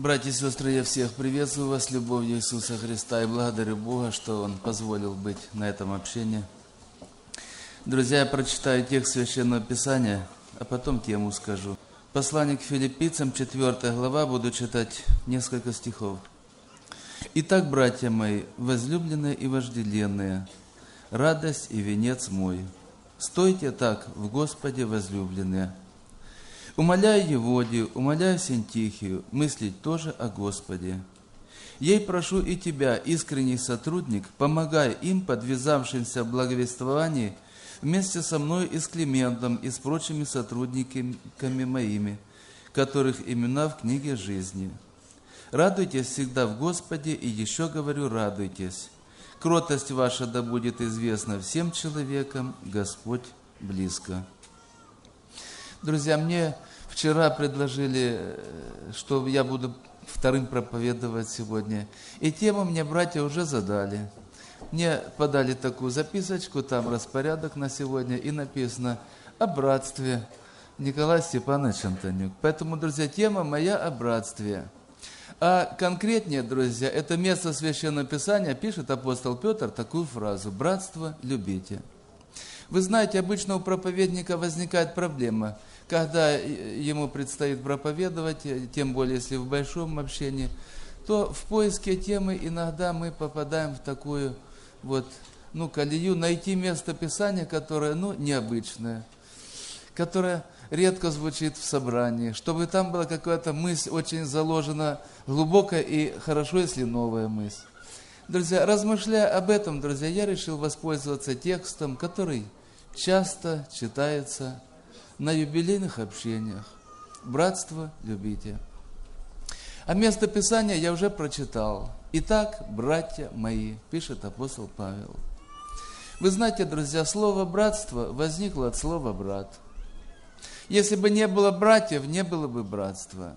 Братья и сестры, я всех приветствую вас с любовью Иисуса Христа и благодарю Бога, что Он позволил быть на этом общении. Друзья, я прочитаю текст Священного Писания, а потом тему скажу. Послание к Филиппийцам, 4 глава, буду читать несколько стихов. «Итак, братья мои, возлюбленные и вожделенные, радость и венец мой, стойте так в Господе, возлюбленные. Умоляю Еводию, умоляю Синтихию, мыслить тоже о Господе. Ей прошу и тебя, искренний сотрудник, помогай им, подвязавшимся в благовествовании, вместе со мной и с Климентом, и с прочими сотрудниками моими, которых имена в книге жизни. Радуйтесь всегда в Господе, и еще говорю, радуйтесь. Кротость ваша да будет известна всем человекам, Господь близко». Друзья, мне вчера предложили, что я буду вторым проповедовать сегодня. И тему мне братья уже задали. Мне подали такую записочку, там распорядок на сегодня, и написано о братстве. Николай Степанович Антонюк. Поэтому, друзья, тема моя о братстве. А конкретнее, друзья, это место Священного Писания пишет апостол Петр такую фразу: «Братство любите». Вы знаете, обычно у проповедника возникает проблема, когда ему предстоит проповедовать, тем более, если в большом общении, то в поиске темы иногда мы попадаем в такую колею, найти место Писания, которое, необычное, которое редко звучит в собрании, чтобы там была какая-то мысль очень заложена, глубокая и хорошо, если новая мысль. Друзья, размышляя об этом, друзья, я решил воспользоваться текстом, который часто читается на юбилейных общениях. «Братство любите». А место Писания я уже прочитал. «Итак, братья мои», пишет апостол Павел. Вы знаете, друзья, слово «братство» возникло от слова «брат». Если бы не было братьев, не было бы братства.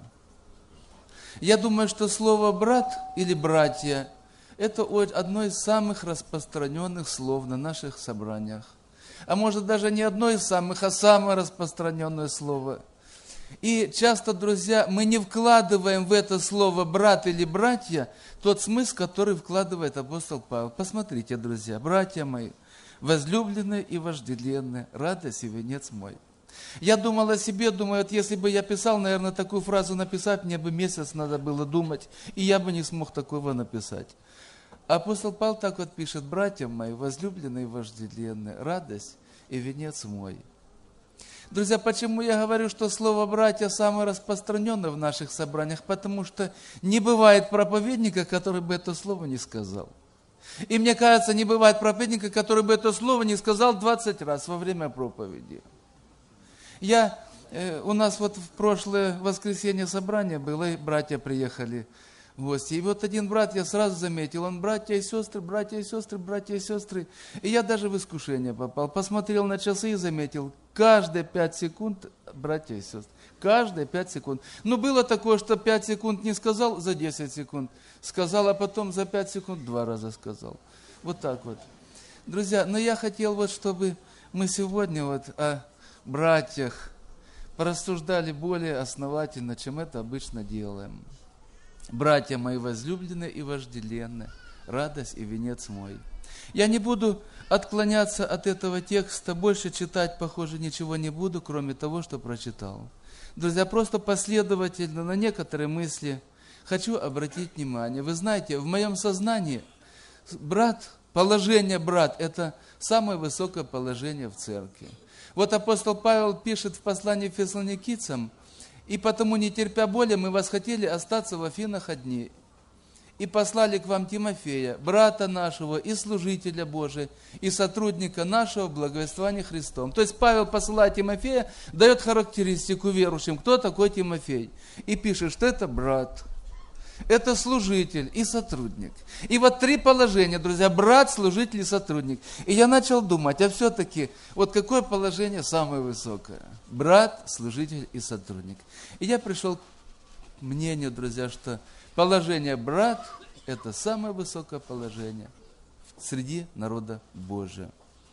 Я думаю, что слово «брат» или «братья» – это одно из самых распространенных слов на наших собраниях. А может даже не одно из самых, а самое распространенное слово. И часто, друзья, мы не вкладываем в это слово «брат» или «братья» тот смысл, который вкладывает апостол Павел. Посмотрите, друзья, братья мои, возлюбленные и вожделенные, радость и венец мой. Я думал о себе, думаю, если бы я писал, наверное, такую фразу написать, мне бы месяц надо было думать, и я бы не смог такого написать. Апостол Павел так пишет: «Братья мои, возлюбленные и вожделенные, радость и венец мой». Друзья, почему я говорю, что слово «братья» самое распространенное в наших собраниях? Потому что не бывает проповедника, который бы это слово не сказал. И мне кажется, не бывает проповедника, который бы это слово не сказал 20 раз во время проповеди. У нас в прошлое воскресенье собрание было, и братья приехали в гости. И один брат, я сразу заметил, он братья и сестры, братья и сестры, братья и сестры. И я даже в искушение попал. Посмотрел на часы и заметил, каждые 5 секунд братья и сестры. Каждые 5 секунд. Было такое, что 5 секунд не сказал, за 10 секунд сказал, а потом за 5 секунд 2 раза сказал. Вот так. Друзья, но я хотел чтобы мы сегодня о братьях порассуждали более основательно, чем это обычно делаем. «Братья мои возлюбленные и вожделенные, радость и венец мой». Я не буду отклоняться от этого текста, больше читать, похоже, ничего не буду, кроме того, что прочитал. Друзья, просто последовательно на некоторые мысли хочу обратить внимание. Вы знаете, в моем сознании положение брат – это самое высокое положение в церкви. Апостол Павел пишет в послании к Фессалоникийцам: «И потому, не терпя боли, мы восхотели остаться в Афинах одни, и послали к вам Тимофея, брата нашего и служителя Божия, и сотрудника нашего в благовествовании Христом». То есть Павел посылает Тимофея, дает характеристику верующим, кто такой Тимофей, и пишет, что это брат, это служитель и сотрудник. И 3 положения, друзья: брат, служитель и сотрудник. И я начал думать, а все-таки, какое положение самое высокое? Брат, служитель и сотрудник. И я пришел к мнению, друзья, что положение брат – это самое высокое положение среди народа Божия.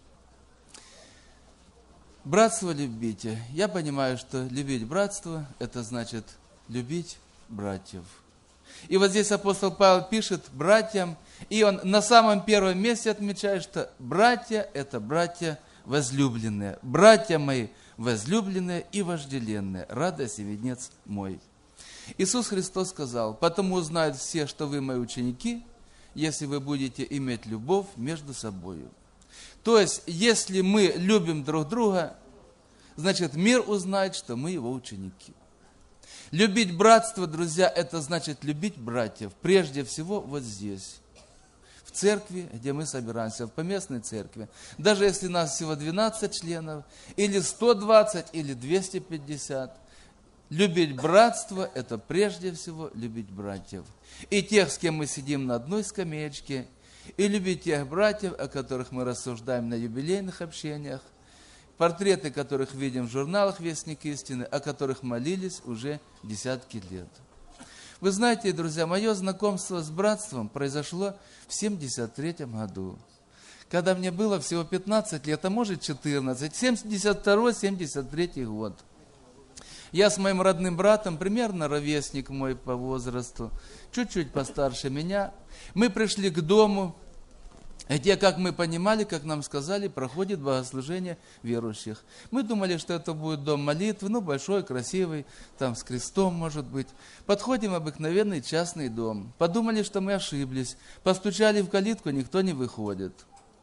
Братство любите. Я понимаю, что любить братство – это значит любить братьев. И вот здесь апостол Павел пишет братьям, и он на самом первом месте отмечает, что братья – это братья возлюбленные. Братья мои возлюбленные и вожделенные, радость и венец мой. Иисус Христос сказал: «Потому узнают все, что вы мои ученики, если вы будете иметь любовь между собою». То есть, если мы любим друг друга, значит, мир узнает, что мы его ученики. Любить братство, друзья, это значит любить братьев. Прежде всего вот здесь, в церкви, где мы собираемся, в поместной церкви. Даже если нас всего 12 членов, или 120, или 250. Любить братство – это прежде всего любить братьев. И тех, с кем мы сидим на одной скамеечке, и любить тех братьев, о которых мы рассуждаем на юбилейных общениях, портреты которых видим в журналах «Вестник истины», о которых молились уже десятки лет. Вы знаете, друзья, мое знакомство с братством произошло в 1973 году, когда мне было всего 15 лет, а может 14, 1972-1973 год. Я с моим родным братом, примерно ровесник мой по возрасту, чуть-чуть постарше меня, мы пришли к дому, где, как мы понимали, как нам сказали, проходит богослужение верующих. Мы думали, что это будет дом молитвы, большой, красивый, там с крестом, может быть. Подходим в обыкновенный частный дом. Подумали, что мы ошиблись. Постучали в калитку, никто не выходит.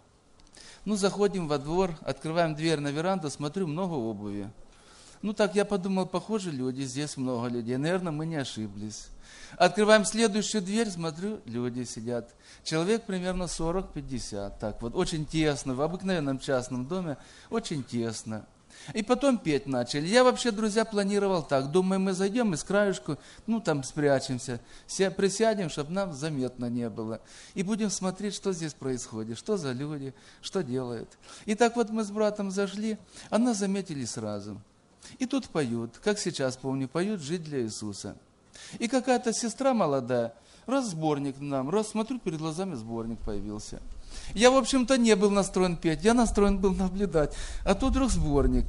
Заходим во двор, открываем дверь на веранду, смотрю, много обуви. Так я подумал, похоже, люди, здесь много людей, наверное, мы не ошиблись. Открываем следующую дверь, смотрю, люди сидят. Человек примерно 40-50, так вот, очень тесно, в обыкновенном частном доме, очень тесно. И потом петь начали. Я вообще, друзья, планировал так, думаю, мы зайдем и с краешку, там спрячемся, присядем, чтобы нам заметно не было. И будем смотреть, что здесь происходит, что за люди, что делают. И так вот мы с братом зашли, а нас заметили сразу. И тут поют, как сейчас помню, поют «Жить для Иисуса». И какая-то сестра молодая, сборник нам, смотрю, перед глазами сборник появился. Я, в общем-то, не был настроен петь, я настроен был наблюдать. А тут вдруг сборник.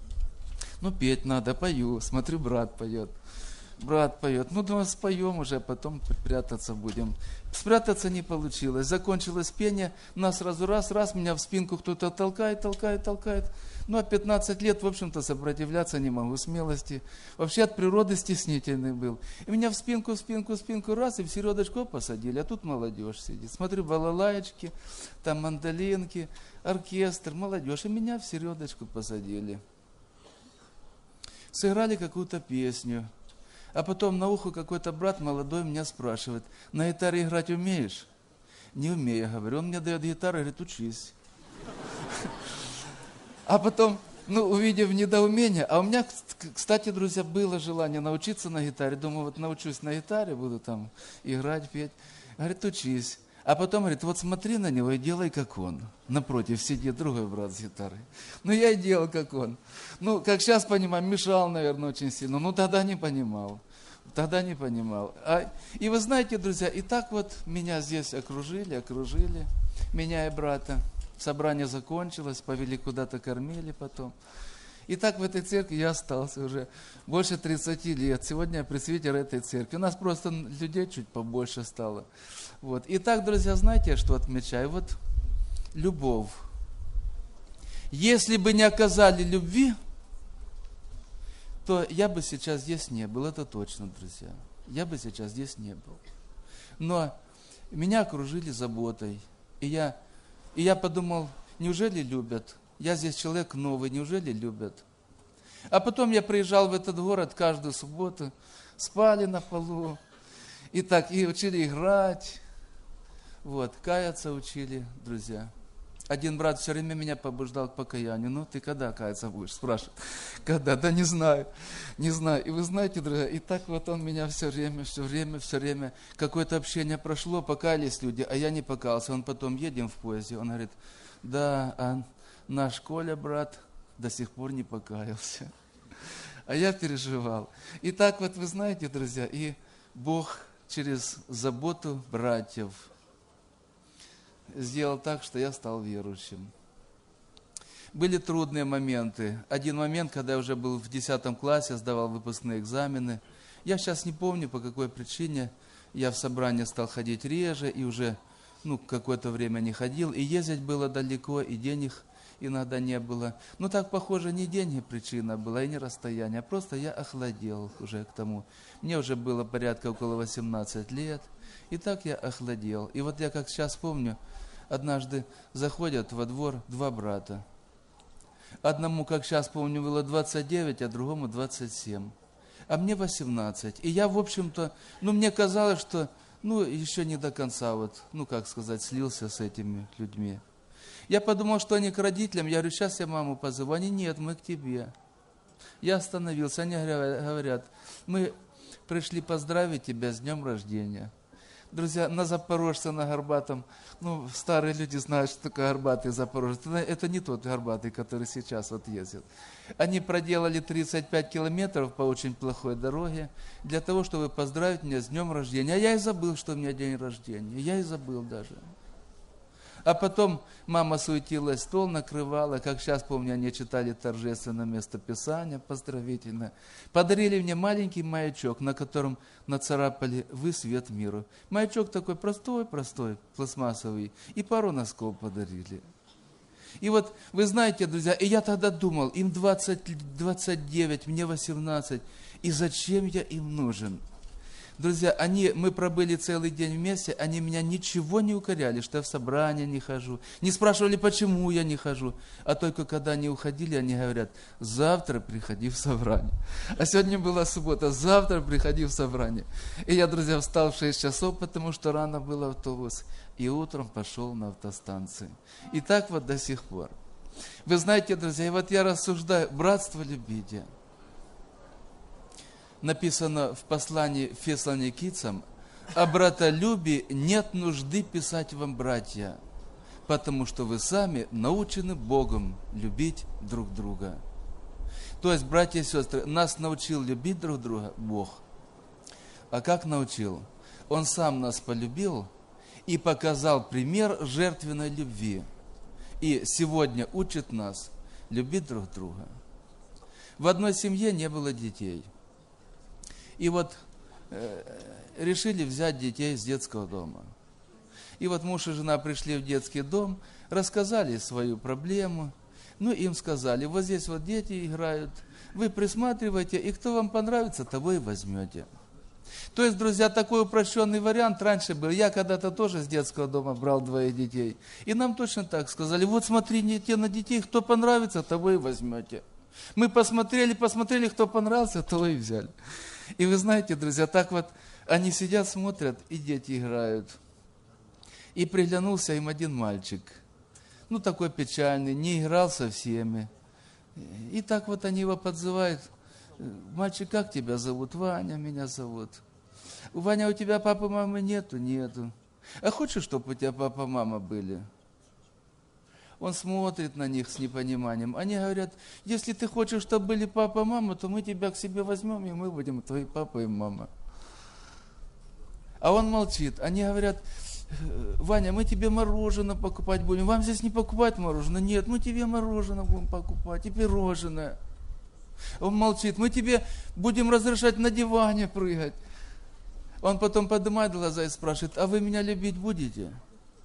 Петь надо, пою, смотрю, брат поет. Думаю, споем уже, потом прятаться будем. Спрятаться не получилось, закончилось пение, нас сразу раз, меня в спинку кто-то толкает. А 15 лет, в общем-то, сопротивляться не могу, смелости. Вообще от природы стеснительный был. И меня в спинку, раз, и в середочку посадили, а тут молодежь сидит. Смотрю, балалаечки, там мандолинки, оркестр, молодежь, и меня в середочку посадили. Сыграли какую-то песню. А потом на ухо какой-то брат молодой меня спрашивает: на гитаре играть умеешь? Не умею, говорю. Он мне дает гитару, говорит, учись. А потом, увидев недоумение, а у меня, кстати, друзья, было желание научиться на гитаре. Думаю, вот научусь на гитаре, буду там играть, петь. Говорит, учись. А потом говорит, вот смотри на него и делай, как он. Напротив сидит другой брат с гитарой. Я и делал, как он. Как сейчас понимаю, мешал, наверное, очень сильно. Тогда не понимал. И вы знаете, друзья, и так вот меня здесь окружили, меня и брата. Собрание закончилось, повели куда-то, кормили потом. И так в этой церкви я остался уже больше 30 лет. Сегодня я пресвитер этой церкви. У нас просто людей чуть побольше стало. Вот. И так, друзья, знаете, что отмечаю? Вот любовь. Если бы не оказали любви, то я бы сейчас здесь не был. Это точно, друзья. Я бы сейчас здесь не был. Но меня окружили заботой. И я подумал, неужели любят? Я здесь человек новый, неужели любят? А потом я приезжал в этот город каждую субботу, спали на полу, и учили играть, каяться учили, друзья. Один брат все время меня побуждал к покаянию. Ты когда каяться будешь? Спрашивает. Когда? Да не знаю. И вы знаете, друзья, и так вот он меня все время, какое-то общение прошло, покаялись люди, а я не покаялся. Он потом, едем в поезде, он говорит, да, а наш Коля, брат, до сих пор не покаялся. А я переживал. И так вот, вы знаете, друзья, и Бог через заботу братьев сделал так, что я стал верующим. Были трудные моменты. Один момент, когда я уже был в 10 классе, сдавал выпускные экзамены. Я сейчас не помню, по какой причине я в собрание стал ходить реже, и уже какое-то время не ходил, и ездить было далеко, и денег иногда не было. Ну, так, похоже, не деньги причина была, и не расстояние, а просто я охладел уже к тому. Мне уже было порядка около 18 лет, и так я охладел. И вот я, как сейчас помню, однажды заходят во двор два брата. Одному, как сейчас помню, было 29, а другому 27. А мне 18. И я, в общем-то, мне казалось, что, еще не до конца, слился с этими людьми. Я подумал, что они к родителям. Я говорю, сейчас я маму позову. Они, нет, мы к тебе. Я остановился. Они говорят, мы пришли поздравить тебя с днем рождения. Друзья, на Запорожце, на Горбатом, старые люди знают, что такое Горбатый Запорожец. Это не тот Горбатый, который сейчас ездит. Они проделали 35 километров по очень плохой дороге для того, чтобы поздравить меня с днем рождения. А я и забыл, что у меня день рождения. Я и забыл даже. А потом мама суетилась, стол накрывала, как сейчас помню, они читали торжественное местописание, поздравительное. Подарили мне маленький маячок, на котором нацарапали «Вы свет миру». Маячок такой простой, пластмассовый, и пару носков подарили. И вот, вы знаете, друзья, и я тогда думал, им 29, мне 18, и зачем я им нужен? Друзья, мы пробыли целый день вместе, они меня ничего не укоряли, что я в собрание не хожу. Не спрашивали, почему я не хожу. А только когда они уходили, они говорят, завтра приходи в собрание. А сегодня была суббота, завтра приходи в собрание. И я, друзья, встал в 6 часов, потому что рано был автобус. И утром пошел на автостанцию. И так до сих пор. Вы знаете, друзья, и я рассуждаю, братство любите. Написано в послании Фессалоникийцам, о братолюбии нет нужды писать вам, братья, потому что вы сами научены Богом любить друг друга. То есть, братья и сестры, нас научил любить друг друга Бог. А как научил? Он сам нас полюбил и показал пример жертвенной любви. И сегодня учит нас любить друг друга. В одной семье не было детей. И решили взять детей с детского дома. И муж и жена пришли в детский дом, рассказали свою проблему. Им сказали, вот здесь дети играют, вы присматривайте, и кто вам понравится, того и возьмете. То есть, друзья, такой упрощенный вариант раньше был. Я когда-то тоже с детского дома брал 2 детей. И нам точно так сказали, вот смотрите на детей, кто понравится, того и возьмете. Мы посмотрели, кто понравился, того и взяли. И вы знаете, друзья, так они сидят, смотрят, и дети играют. И приглянулся им один мальчик, такой печальный, не играл со всеми. И так они его подзывают. Мальчик, как тебя зовут? Ваня меня зовут. Ваня, у тебя папы, мамы нету? Нету. А хочешь, чтобы у тебя папа, мама были? Он смотрит на них с непониманием. Они говорят, если ты хочешь, чтобы были папа, мама, то мы тебя к себе возьмем, и мы будем твои папа и мама. А он молчит. Они говорят, Ваня, мы тебе мороженое покупать будем. Вам здесь не покупать мороженое? Нет, мы тебе мороженое будем покупать и пирожное. Он молчит. Мы тебе будем разрешать на диване прыгать. Он потом поднимает глаза и спрашивает, а вы меня любить будете?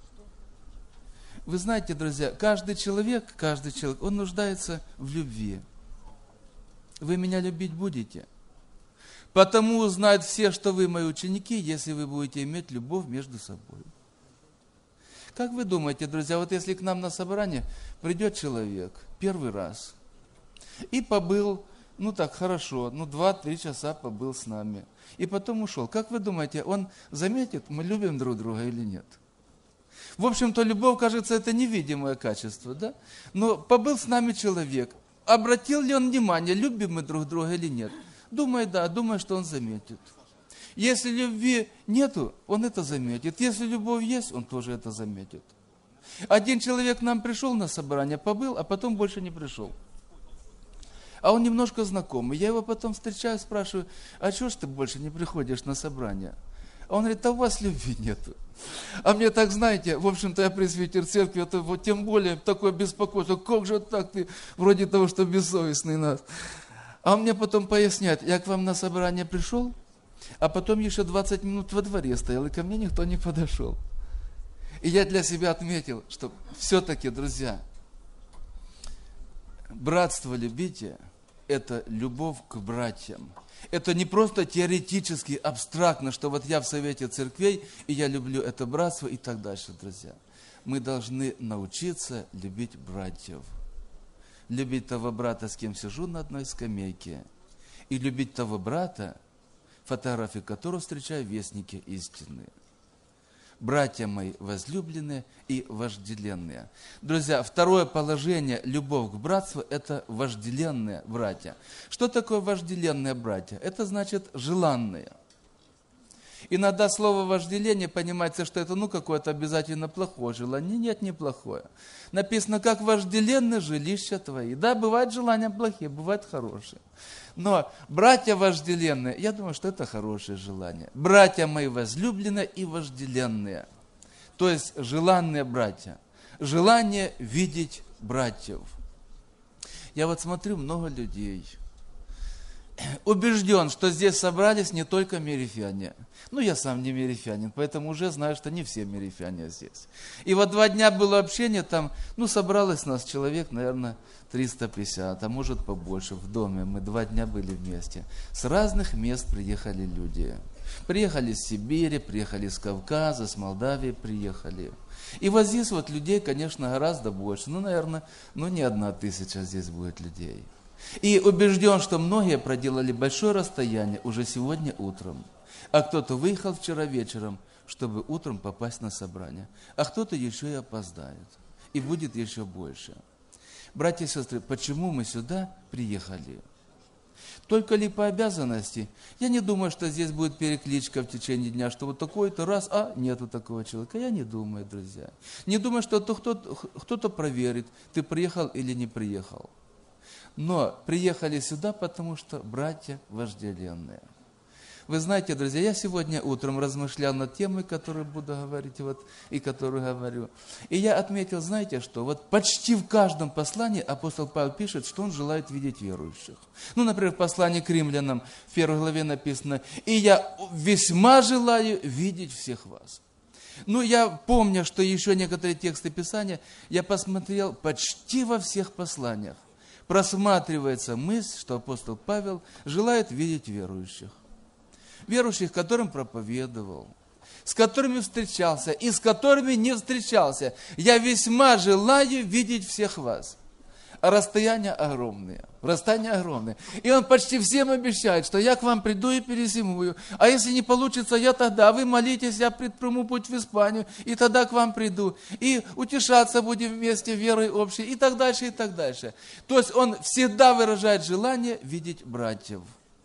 Вы знаете, друзья, каждый человек, он нуждается в любви. Вы меня любить будете? Потому узнают все, что вы мои ученики, если вы будете иметь любовь между собой. Как вы думаете, друзья, если к нам на собрание придет человек первый раз и побыл, хорошо, 2-3 часа побыл с нами, и потом ушел. Как вы думаете, он заметит, мы любим друг друга или нет? В общем-то, любовь, кажется, это невидимое качество, да? Но побыл с нами человек. Обратил ли он внимание, любим мы друг друга или нет? Думаю, да, думаю, что он заметит. Если любви нету, он это заметит. Если любовь есть, он тоже это заметит. Один человек к нам пришел на собрание, побыл, а потом больше не пришел. А он немножко знакомый. Я его потом встречаю, спрашиваю, а чего ж ты больше не приходишь на собрание? А он говорит, а у вас любви нету. А мне так, знаете, в общем-то, я пресвитер церкви, это тем более такое беспокойство. Как же так ты, вроде того, что бессовестный нас. А он мне потом поясняет, я к вам на собрание пришел, А потом еще 20 минут во дворе стоял, и ко мне никто не подошел. И я для себя отметил, что все-таки, друзья, братство любите – это любовь к братьям. Это не просто теоретически, абстрактно, что вот я в совете церквей, и я люблю это братство и так дальше, друзья. Мы должны научиться любить братьев. Любить того брата, с кем сижу на одной скамейке. И любить того брата, фотографии которого встречаю в Вестнике истины. Братья мои возлюбленные и вожделенные. Друзья, второе положение, любовь к братству, это вожделенные братья. Что такое вожделенные братья? Это значит желанные. Иногда слово вожделение понимается, что это какое-то обязательно плохое желание. Нет, не плохое. Написано, как вожделенные жилища твои. Да, бывают желания плохие, бывают хорошие. Но братья вожделенные, я думаю, что это хорошее желание. Братья мои возлюбленные и вожделенные. То есть желанные братья. Желание видеть братьев. Я вот смотрю, много людей. Убежден, что здесь собрались не только мирифяне. Я сам не мирифянин, поэтому уже знаю, что не все мирифяне здесь. И вот 2 дня было общение, там, собралось нас человек, наверное, 350, а может побольше в доме. Мы 2 дня были вместе. С разных мест приехали люди. Приехали из Сибири, приехали из Кавказа, с Молдавии приехали. И вот здесь вот людей, конечно, гораздо больше. Наверное, не 1000 здесь будет людей. И убежден, что многие проделали большое расстояние уже сегодня утром. А кто-то выехал вчера вечером, чтобы утром попасть на собрание. А кто-то еще и опоздает. И будет еще больше. Братья и сестры, почему мы сюда приехали? Только ли по обязанности? Я не думаю, что здесь будет перекличка в течение дня, что вот такой-то раз, нету такого человека. Я не думаю, друзья. Не думаю, что кто-то проверит, ты приехал или не приехал. Но приехали сюда, потому что братья вожделенные. Вы знаете, друзья, я сегодня утром размышлял над темой, которую буду говорить, и которую говорю. И я отметил, знаете что, почти в каждом послании апостол Павел пишет, что он желает видеть верующих. Например, в послании к римлянам, в 1 главе написано, «И я весьма желаю видеть всех вас». Я помню, что еще некоторые тексты Писания я посмотрел почти во всех посланиях. Просматривается мысль, что апостол Павел желает видеть верующих. Верующих, которым проповедовал, с которыми встречался и с которыми не встречался. Я весьма желаю видеть всех вас. А расстояния огромные. И он почти всем обещает, что я к вам приду и перезимую. А если не получится, я тогда, вы молитесь, я предприму путь в Испанию, и тогда к вам приду. И утешаться будем вместе верой общей, и так дальше, и так дальше. То есть он всегда выражает желание видеть братьев.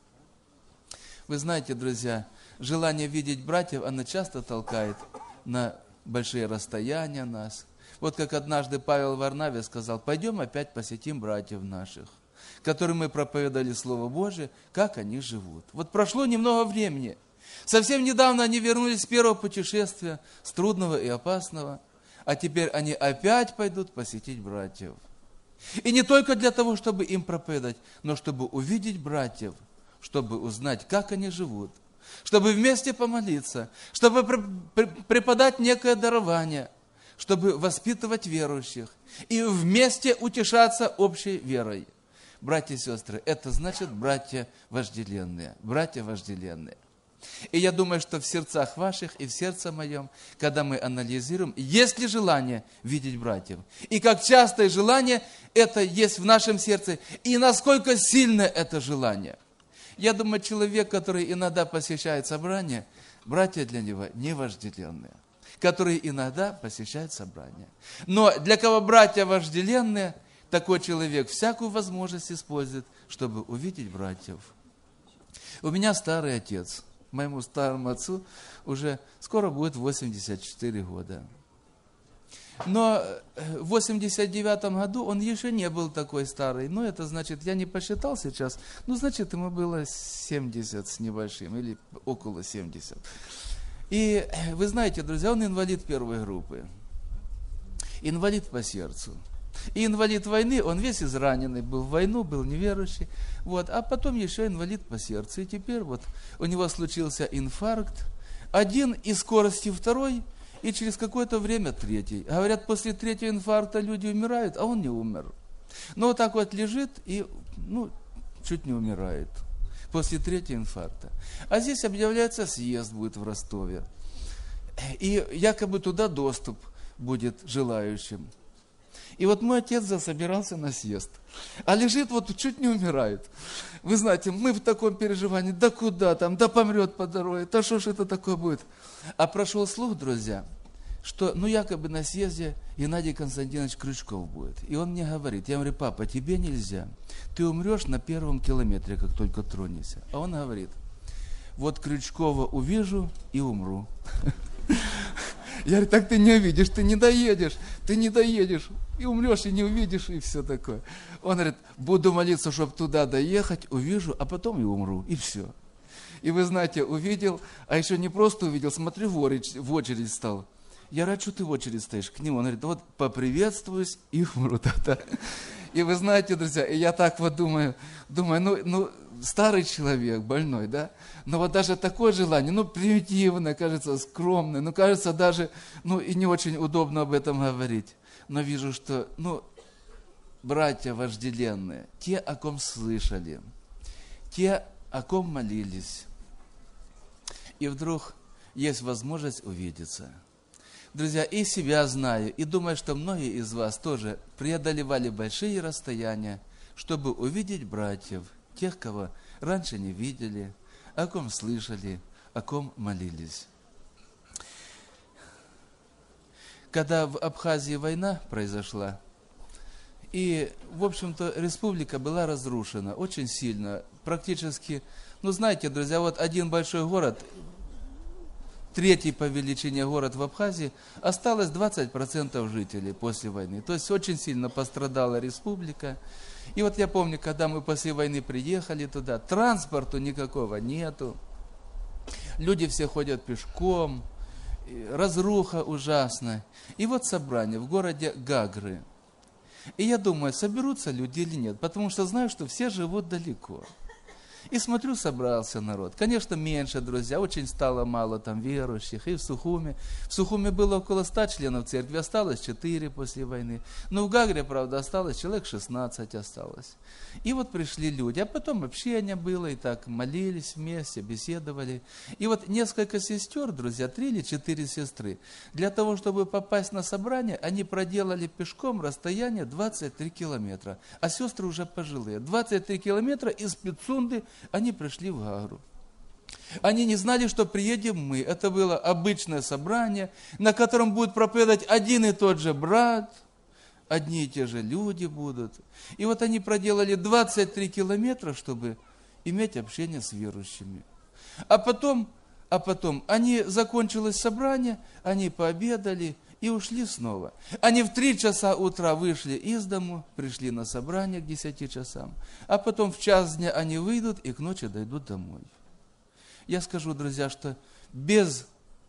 Вы знаете, друзья, желание видеть братьев, оно часто толкает на большие расстояния нас. Вот как однажды Павел Варнаве сказал, пойдем опять посетим братьев наших, которым мы проповедовали Слово Божие, как они живут. Прошло немного времени. Совсем недавно они вернулись с первого путешествия, с трудного и опасного, а теперь они опять пойдут посетить братьев. И не только для того, чтобы им проповедовать, но чтобы увидеть братьев, чтобы узнать, как они живут, чтобы вместе помолиться, чтобы преподать некое дарование, чтобы воспитывать верующих и вместе утешаться общей верой. Братья и сестры, это значит братья вожделенные. Братья вожделенные. И я думаю, что в сердцах ваших и в сердце моем, когда мы анализируем, есть ли желание видеть братьев. И как частое желание это есть в нашем сердце, и насколько сильно это желание. Я думаю, человек, который иногда посещает собрания, братья для него не вожделенные, которые иногда посещают собрания. Но для кого братья вожделенные, такой человек всякую возможность использует, чтобы увидеть братьев. У меня старый отец, моему старому отцу уже скоро будет 84 года. Но в 89 году он еще не был такой старый. Это значит, я не посчитал сейчас, значит, ему было 70 с небольшим, или около 70. И вы знаете, друзья, он инвалид первой группы. Инвалид по сердцу. И инвалид войны, он весь израненный был в войну, был неверующий. Вот. А потом еще инвалид по сердцу. И теперь вот у него случился инфаркт. Один из скорости второй, и через какое-то время третий. Говорят, после третьего инфаркта люди умирают, а он не умер. Но вот так вот лежит и чуть не умирает после третьего инфаркта. А здесь объявляется, съезд будет в Ростове. И якобы туда доступ будет желающим. И вот мой отец засобирался на съезд. А лежит вот чуть не умирает. Вы знаете, мы в таком переживании, да куда там, да помрет по дороге, да что ж это такое будет. А прошел слух, друзья, что якобы на съезде Геннадий Константинович Крючков будет. И он мне говорит, я говорю, папа, тебе нельзя. Ты умрешь на первом километре, как только тронешься. А он говорит, вот Крючкова увижу и умру. Я говорю, так ты не увидишь, ты не доедешь, и умрешь, и не увидишь, и все такое. Он говорит, буду молиться, чтобы туда доехать, увижу, а потом и умру, и все. И вы знаете, увидел, а еще не просто увидел, смотрю, в очередь стал. Я говорю, что ты в очередь стоишь к нему? Он говорит, вот поприветствуюсь и умру тогда. И вы знаете, друзья, и я так вот думаю, старый человек, больной, да? Но вот даже такое желание, примитивное, кажется, скромное, кажется даже, и не очень удобно об этом говорить. Но вижу, что, братья вожделенные, те, о ком слышали, те, о ком молились, и вдруг есть возможность увидеться. Друзья, и себя знаю, и думаю, что многие из вас тоже преодолевали большие расстояния, чтобы увидеть братьев, тех, кого раньше не видели, о ком слышали, о ком молились. Когда в Абхазии война произошла, и, в общем-то, республика была разрушена очень сильно, практически, знаете, друзья, вот один большой город, третий по величине город в Абхазии, осталось 20% жителей после войны. То есть очень сильно пострадала республика. И вот я помню, когда мы после войны приехали туда, транспорту никакого нету. Люди все ходят пешком, разруха ужасная. И вот собрание в городе Гагры. И я думаю, соберутся люди или нет, потому что знаю, что все живут далеко. И смотрю, собрался народ. Конечно, меньше, друзья, очень стало мало там верующих. И в Сухуме. В Сухуме было около 100 членов церкви, осталось 4 после войны. Но в Гагре, правда, осталось человек 16 осталось. И вот пришли люди. А потом общение было, и так молились вместе, беседовали. И вот несколько сестер, друзья, 3 или 4 сестры, для того, чтобы попасть на собрание, они проделали пешком расстояние 23 километра. А сестры уже пожилые. 23 километра из Пицунды они пришли в Гагру. Они не знали, что приедем мы. Это было обычное собрание, на котором будет проповедовать один и тот же брат, одни и те же люди будут. И вот они проделали 23 километра, чтобы иметь общение с верующими. А потом они закончилось собрание, они пообедали и ушли снова. Они в 3 часа утра вышли из дому, пришли на собрание к 10 часам, а потом в час дня они выйдут и к ночи дойдут домой. Я скажу, друзья, что без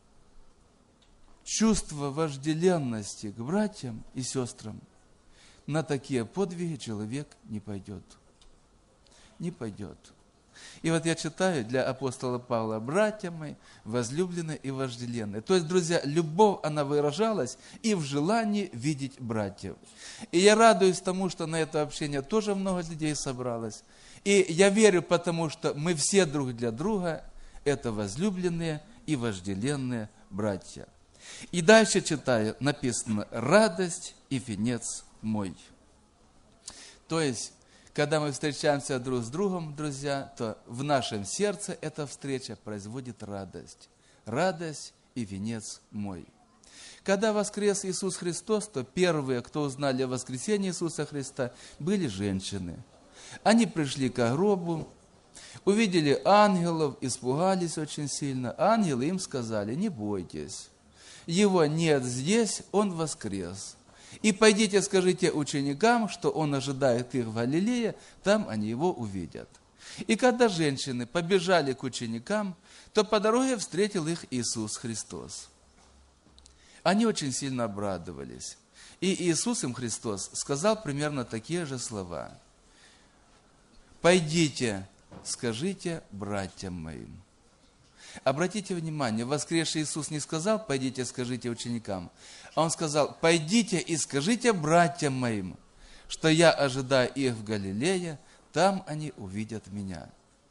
чувства вожделенности к братьям и сестрам на такие подвиги человек не пойдет. Не пойдет. И вот я читаю для апостола Павла: братья мои, возлюбленные и вожделенные. То есть, друзья, любовь, она выражалась и в желании видеть братьев. И я радуюсь тому, что на это общение тоже много людей собралось. И я верю, потому что мы все друг для друга это возлюбленные и вожделенные братья. И дальше читаю, написано: радость и венец мой. То есть, когда мы встречаемся друг с другом, друзья, то в нашем сердце эта встреча производит радость. Радость и венец мой. Когда воскрес Иисус Христос, то первые, кто узнали о воскресении Иисуса Христа, были женщины. Они пришли к гробу, увидели ангелов, испугались очень сильно. Ангелы им сказали: не бойтесь, его нет здесь, он воскрес. И пойдите, скажите ученикам, что он ожидает их в Галилее, там они его увидят. И когда женщины побежали к ученикам, то по дороге встретил их Иисус Христос. Они очень сильно обрадовались. И Иисус им Христос сказал примерно такие же слова. «Пойдите, скажите братьям моим». Обратите внимание, воскресший Иисус не сказал, пойдите, скажите ученикам, а Он сказал, пойдите и скажите братьям моим, что я ожидаю их в Галилее, там они увидят меня.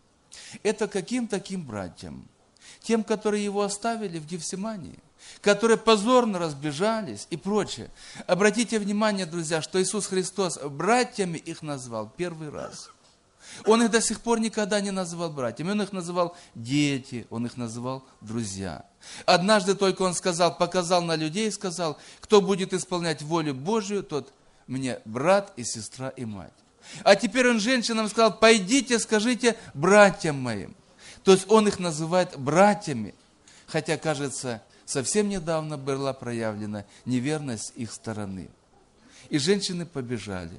Это каким таким братьям? Тем, которые Его оставили в Гефсимании, которые позорно разбежались и прочее. Обратите внимание, друзья, что Иисус Христос братьями их назвал первый раз. Он их до сих пор никогда не называл братьями. Он их называл дети, Он их называл друзья. Однажды только Он сказал, показал на людей и сказал, кто будет исполнять волю Божию, тот мне брат и сестра и мать. А теперь Он женщинам сказал, пойдите, скажите братьям моим. То есть Он их называет братьями, хотя, кажется, совсем недавно была проявлена неверность с их стороны. И женщины побежали.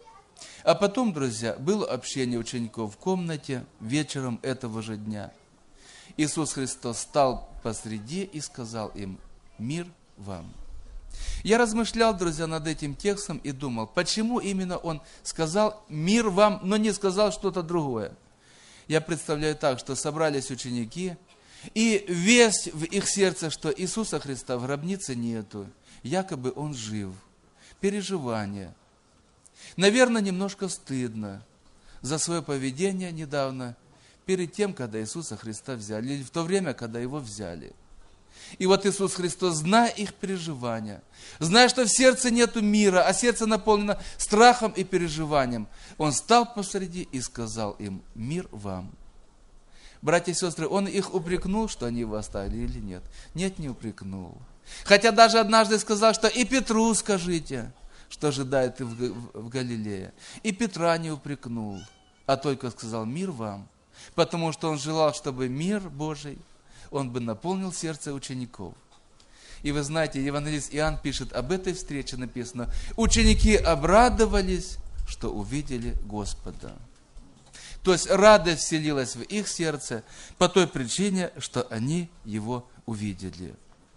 А потом, друзья, было общение учеников в комнате вечером этого же дня. Иисус Христос стал посреди и сказал им, мир вам. Я размышлял, друзья, над этим текстом и думал, почему именно Он сказал мир вам, но не сказал что-то другое. Я представляю так, что собрались ученики, и весть в их сердце, что Иисуса Христа в гробнице нету, якобы Он жив, переживания. Наверное, немножко стыдно за свое поведение недавно, перед тем, когда Иисуса Христа взяли, или в то время, когда Его взяли. И вот Иисус Христос, зная их переживания, зная, что в сердце нету мира, а сердце наполнено страхом и переживанием, Он стал посреди и сказал им, мир вам. Братья и сестры, Он их упрекнул, что они Его оставили или нет? Нет, не упрекнул. Хотя даже однажды сказал, что и Петру скажите, что ожидает в Галилее. И Петра не упрекнул, а только сказал мир вам, потому что Он желал, чтобы мир Божий, Он бы наполнил сердце учеников. И вы знаете, евангелист Иоанн пишет, об этой встрече написано, ученики обрадовались, что увидели Господа. То есть радость вселилась в их сердце по той причине, что они Его увидели.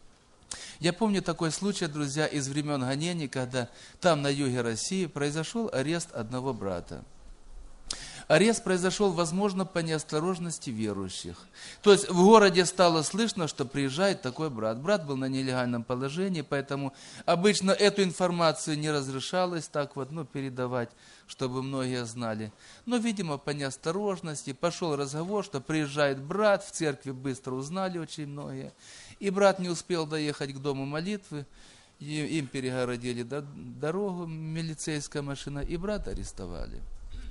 Я помню такой случай, друзья, из времен гонений, когда там на юге России произошел арест одного брата. Арест произошел, возможно, по неосторожности верующих. То есть в городе стало слышно, что приезжает такой брат. Брат был на нелегальном положении, поэтому обычно эту информацию не разрешалось так вот, передавать, чтобы многие знали. Но, видимо, по неосторожности пошел разговор, что приезжает брат, в церкви быстро узнали очень многие. И брат не успел доехать к дому молитвы, им перегородили дорогу, милицейская машина, и брата арестовали.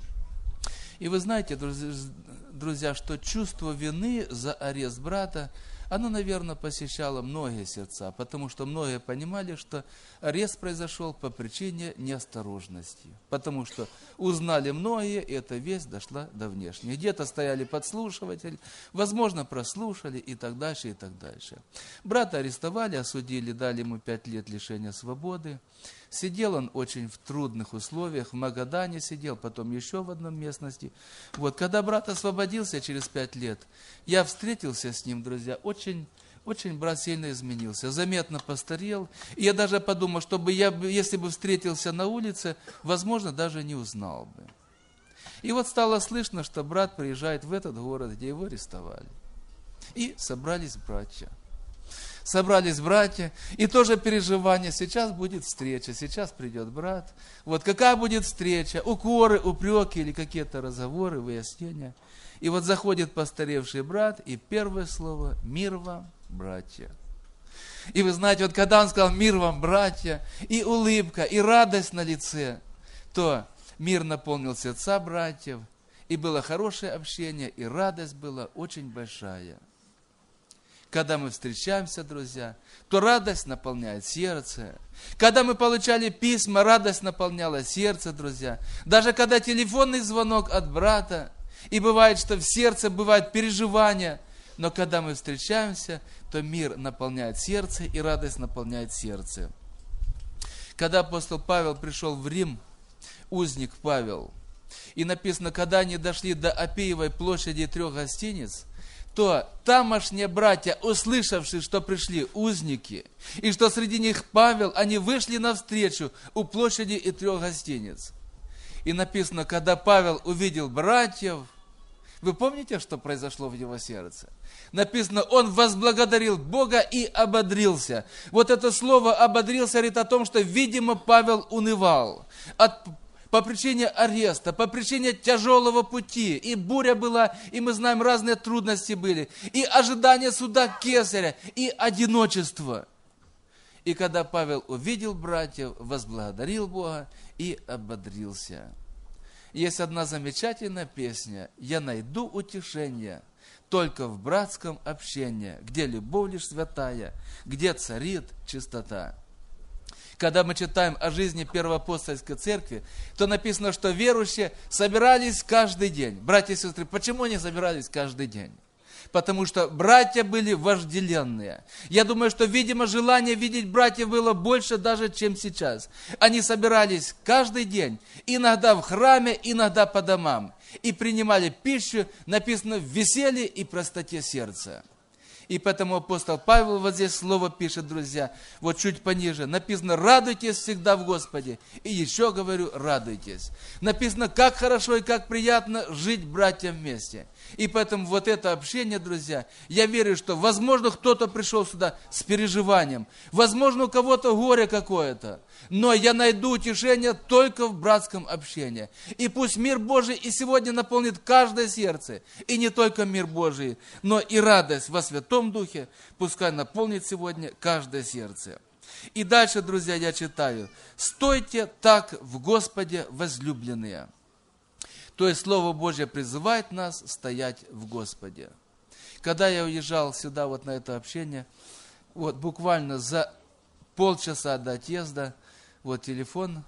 И вы знаете, друзья, что чувство вины за арест брата, оно, наверное, посещало многие сердца, потому что многие понимали, что арест произошел по причине неосторожности, потому что узнали многие, и эта весть дошла до внешней. Где-то стояли подслушиватели, возможно, прослушали и так дальше, и так дальше. Брата арестовали, осудили, дали ему 5 лет лишения свободы. Сидел он очень в трудных условиях, в Магадане сидел, потом еще в одной местности. Вот, когда брат освободился через 5 лет, я встретился с ним, друзья, очень брат сильно изменился, заметно постарел. И я даже подумал, если бы встретился на улице, возможно, даже не узнал бы. И вот стало слышно, что брат приезжает в этот город, где его арестовали. И собрались братья. И тоже переживание, сейчас будет встреча, сейчас придет брат. Вот какая будет встреча, укоры, упреки или какие-то разговоры, выяснения. И вот заходит постаревший брат, и первое слово «Мир вам, братья». И вы знаете, вот когда он сказал «Мир вам, братья», и улыбка, и радость на лице, то мир наполнил сердца братьев, и было хорошее общение, и радость была очень большая. Когда мы встречаемся, друзья, то радость наполняет сердце. Когда мы получали письма, радость наполняла сердце, друзья. Даже когда телефонный звонок от брата, и бывает, что в сердце бывают переживания, но когда мы встречаемся, то мир наполняет сердце, и радость наполняет сердце. Когда апостол Павел пришел в Рим, узник Павел, и написано, когда они дошли до Аппиевой площади 3 гостиниц, то что тамошние братья, услышавшие, что пришли узники, и что среди них Павел, они вышли навстречу у площади и 3 гостиниц. И написано, когда Павел увидел братьев, вы помните, что произошло в его сердце? Написано, он возблагодарил Бога и ободрился. Вот это слово «ободрился» говорит о том, что, видимо, Павел унывал по причине ареста, по причине тяжелого пути. И буря была, и мы знаем, разные трудности были. И ожидание суда Кесаря, и одиночество. И когда Павел увидел братьев, возблагодарил Бога и ободрился. Есть одна замечательная песня «Я найду утешение только в братском общении, где любовь лишь святая, где царит чистота». Когда мы читаем о жизни Первоапостольской церкви, то написано, что верующие собирались каждый день. Братья и сестры, почему они собирались каждый день? Потому что братья были вожделенные. Я думаю, что, видимо, желание видеть братьев было больше даже, чем сейчас. Они собирались каждый день, иногда в храме, иногда по домам, и принимали пищу, написано, в веселье и простоте сердца. И поэтому апостол Павел вот здесь слово пишет, друзья, вот чуть пониже. Написано, радуйтесь всегда в Господе. И еще говорю, радуйтесь. Написано, как хорошо и как приятно жить братьям вместе. И поэтому вот это общение, друзья, я верю, что, возможно, кто-то пришел сюда с переживанием. Возможно, у кого-то горе какое-то. Но я найду утешение только в братском общении. И пусть мир Божий и сегодня наполнит каждое сердце. И не только мир Божий, но и радость во Святом Духе пускай наполнит сегодня каждое сердце. И дальше, друзья, я читаю. «Стойте так в Господе, возлюбленные». То есть Слово Божье призывает нас стоять в Господе. Когда я уезжал сюда, вот на это общение, вот буквально за полчаса до отъезда, вот телефон,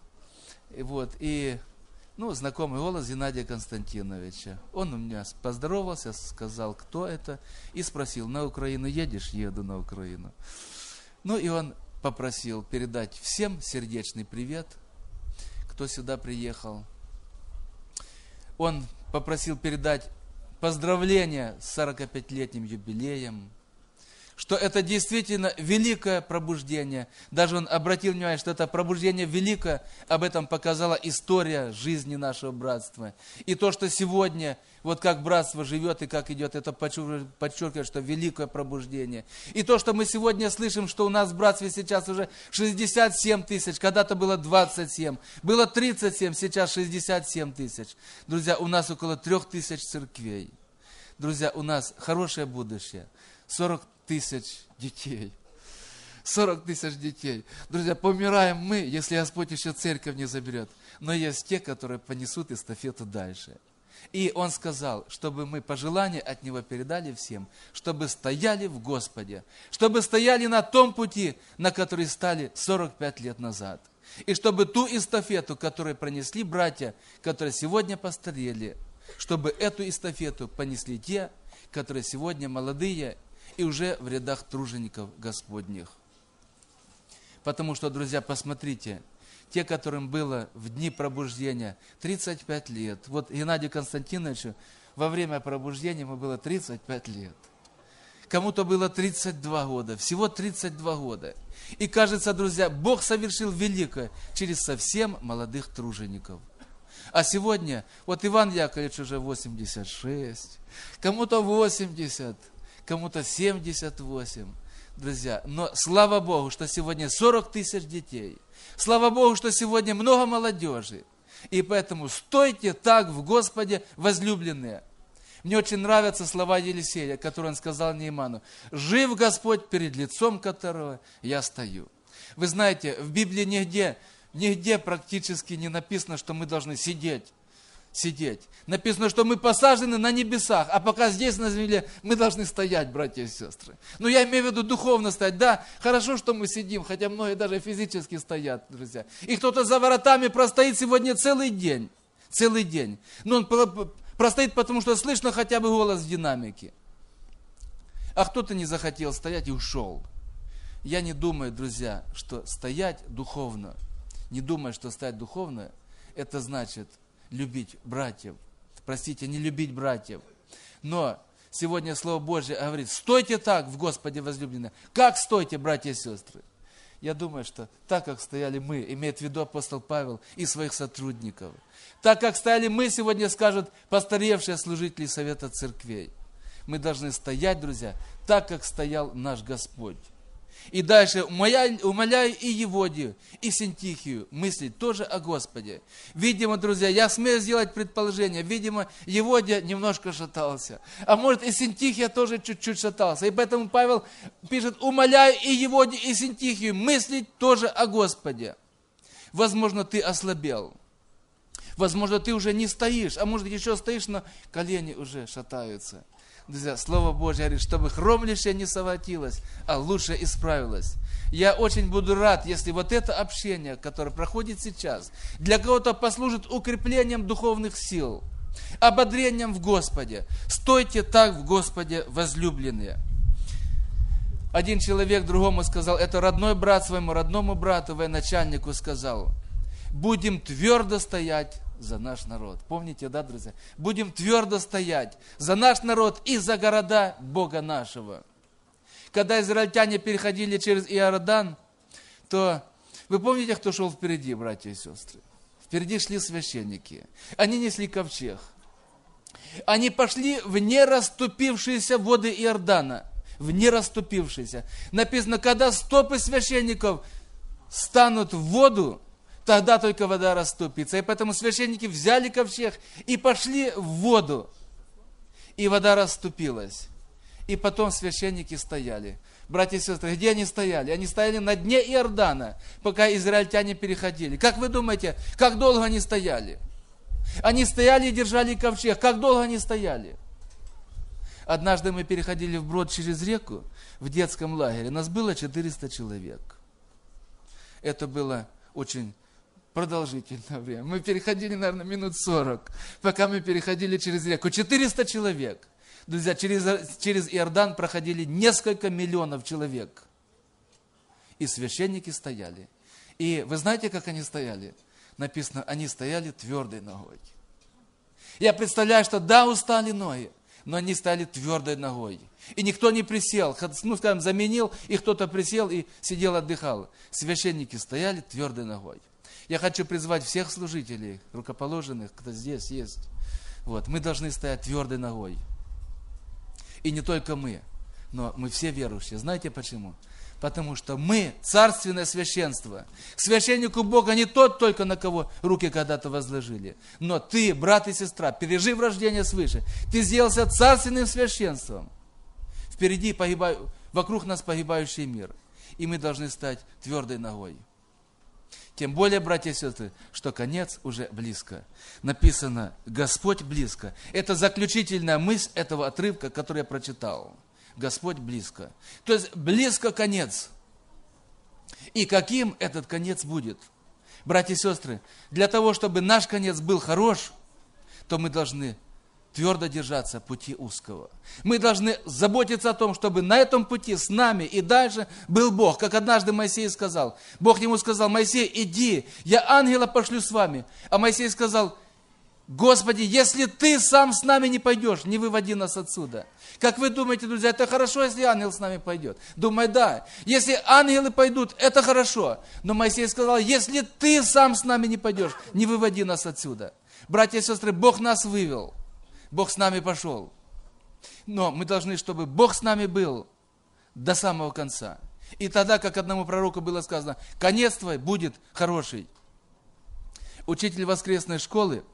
и знакомый голос Геннадия Константиновича. Он у меня поздоровался, сказал, кто это, и спросил, на Украину едешь? Еду на Украину. И он попросил передать всем сердечный привет, кто сюда приехал. Он попросил передать поздравления с 45-летним юбилеем, что это действительно великое пробуждение. Даже он обратил внимание, что это пробуждение великое, об этом показала история жизни нашего братства. И то, что сегодня, вот как братство живет и как идет, это подчеркивает, что великое пробуждение. И то, что мы сегодня слышим, что у нас в братстве сейчас уже 67 тысяч, когда-то было 27, было 37, сейчас 67 тысяч. Друзья, у нас около 3000 церквей. Друзья, у нас хорошее будущее. 40 тысяч детей. 40 тысяч детей. Друзья, помираем мы, если Господь еще церковь не заберет. Но есть те, которые понесут эстафету дальше. И Он сказал, чтобы мы пожелания от Него передали всем, чтобы стояли в Господе, чтобы стояли на том пути, на который стали 45 лет назад. И чтобы ту эстафету, которую пронесли братья, которые сегодня постарели, чтобы эту эстафету понесли те, которые сегодня молодые и уже в рядах тружеников Господних. Потому что, друзья, посмотрите, те, которым было в дни пробуждения 35 лет. Вот Геннадию Константиновичу во время пробуждения ему было 35 лет. Кому-то было 32 года, всего 32 года. И кажется, друзья, Бог совершил великое через совсем молодых тружеников. А сегодня, вот Иван Яковлевич уже 86, кому-то 80, кому-то 78, друзья. Но слава Богу, что сегодня 40 тысяч детей. Слава Богу, что сегодня много молодежи. И поэтому стойте так в Господе, возлюбленные. Мне очень нравятся слова Елисея, которые он сказал Нейману. «Жив Господь, перед лицом которого я стою». Вы знаете, в Библии нигде практически не написано, что мы должны сидеть. Написано, что мы посажены на небесах, а пока здесь на земле мы должны стоять, братья и сестры. Но я имею в виду духовно стоять. Да, хорошо, что мы сидим, хотя многие даже физически стоят, друзья. И кто-то за воротами простоит сегодня целый день. Но он простоит, потому что слышно хотя бы голос в динамике. А кто-то не захотел стоять и ушел. Я не думаю, друзья, что стоять духовно, это значит любить братьев. Простите, не любить братьев. Но Сегодня Слово Божье говорит: стойте так в Господе, возлюбленные. Как стойте, братья и сестры? Я думаю, что так, как стояли мы, имеет в виду апостол Павел и своих сотрудников, так, как стояли мы, сегодня скажут постаревшие служители Совета Церквей. Мы должны стоять, друзья, так, как стоял наш Господь. И дальше умоляю и Еводию, и Синтихию мыслить тоже о Господе. Видимо, друзья, я смею сделать предположение, видимо, Еводия немножко шатался. А может, и Синтихия тоже чуть-чуть шатался. И поэтому Павел пишет: умоляю и Еводию, и Синтихию мыслить тоже о Господе. Возможно, ты ослабел. Возможно, ты уже не стоишь, а может, еще стоишь, но колени уже шатаются. Друзья, Слово Божье говорит, чтобы хромлющее не совратилось, а лучше исправилось. Я очень буду рад, если вот это общение, которое проходит сейчас, для кого-то послужит укреплением духовных сил, ободрением в Господе. Стойте так в Господе, возлюбленные. Один человек другому сказал, это родной брат своему родному брату, военачальнику сказал: будем твердо стоять за наш народ. Помните, да, друзья? Будем твердо стоять за наш народ и за города Бога нашего. Когда израильтяне переходили через Иордан, то вы помните, кто шел впереди, братья и сестры? Впереди шли священники. Они несли ковчег. Они пошли в нераступившиеся воды Иордана. В нераступившиеся. Написано, когда стопы священников станут в воду, тогда только вода расступится. И поэтому священники взяли ковчег и пошли в воду. И вода расступилась. И потом священники стояли. Братья и сестры, где они стояли? Они стояли на дне Иордана, пока израильтяне переходили. Как вы думаете, как долго они стояли? Они стояли и держали ковчег. Как долго они стояли? Однажды мы переходили вброд через реку в детском лагере. Нас было 400 человек. Это было очень продолжительное время. Мы переходили, наверное, минут 40, пока мы переходили через реку. 400 человек. Друзья, через Иордан проходили несколько миллионов человек. И священники стояли. И вы знаете, как они стояли? Написано, они стояли твердой ногой. Я представляю, что да, устали ноги, но они стояли твердой ногой. И никто не присел. Ну, скажем, заменил, и кто-то присел и сидел, отдыхал. Священники стояли твердой ногой. Я хочу призвать всех служителей, рукоположенных, кто здесь есть. Вот, мы должны стоять твердой ногой. И не только мы, но мы все верующие. Знаете почему? Потому что мы царственное священство. К священнику Бога не тот только, на кого руки когда-то возложили. Но ты, брат и сестра, пережив рождение свыше, ты сделался царственным священством. Впереди вокруг нас погибающий мир. И мы должны стать твердой ногой. Тем более, братья и сестры, что конец уже близко. Написано, Господь близко. Это заключительная мысль этого отрывка, который я прочитал. Господь близко. То есть, близко конец. И каким этот конец будет? Братья и сестры, для того, чтобы наш конец был хорош, то мы должны твердо держаться пути узкого. Мы должны заботиться о том, чтобы на этом пути с нами и дальше был Бог. Как однажды Моисей сказал. Бог ему сказал, Моисей, иди, я ангела пошлю с вами. А Моисей сказал, Господи, если ты сам с нами не пойдешь, не выводи нас отсюда. Как вы думаете, друзья, это хорошо, если ангел с нами пойдет? Думаю, да. Если ангелы пойдут, это хорошо. Но Моисей сказал, если ты сам с нами не пойдешь, не выводи нас отсюда. Братья и сестры, Бог нас вывел. Бог с нами пошел. Но мы должны, чтобы Бог с нами был до самого конца. И тогда, как одному пророку было сказано, конец твой будет хороший. Учитель воскресной школы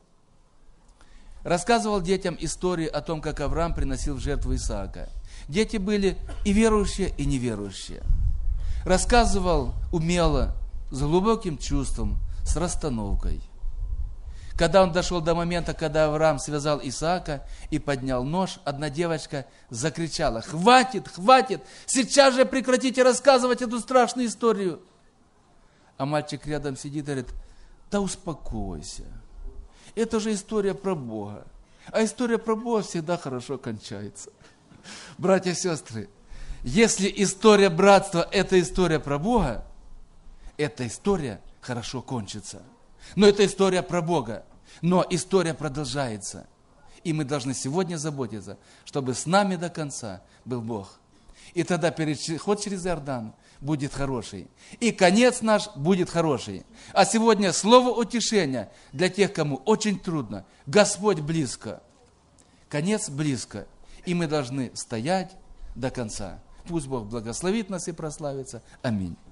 рассказывал детям истории о том, как Авраам приносил в жертву Исаака. Дети были и верующие, и неверующие. Рассказывал умело, с глубоким чувством, с расстановкой. Когда он дошел до момента, когда Авраам связал Исаака и поднял нож, одна девочка закричала, «Хватит, хватит! Сейчас же прекратите рассказывать эту страшную историю!» А мальчик рядом сидит и говорит, «Да успокойся! Это же история про Бога. А история про Бога всегда хорошо кончается». Братья и сестры, если история братства – это история про Бога, эта история хорошо кончится. Но это история про Бога. Но история продолжается. И мы должны сегодня заботиться, чтобы с нами до конца был Бог. И тогда переход через Иордан будет хороший. И конец наш будет хороший. А сегодня слово утешения для тех, кому очень трудно. Господь близко. Конец близко. И мы должны стоять до конца. Пусть Бог благословит нас и прославится. Аминь.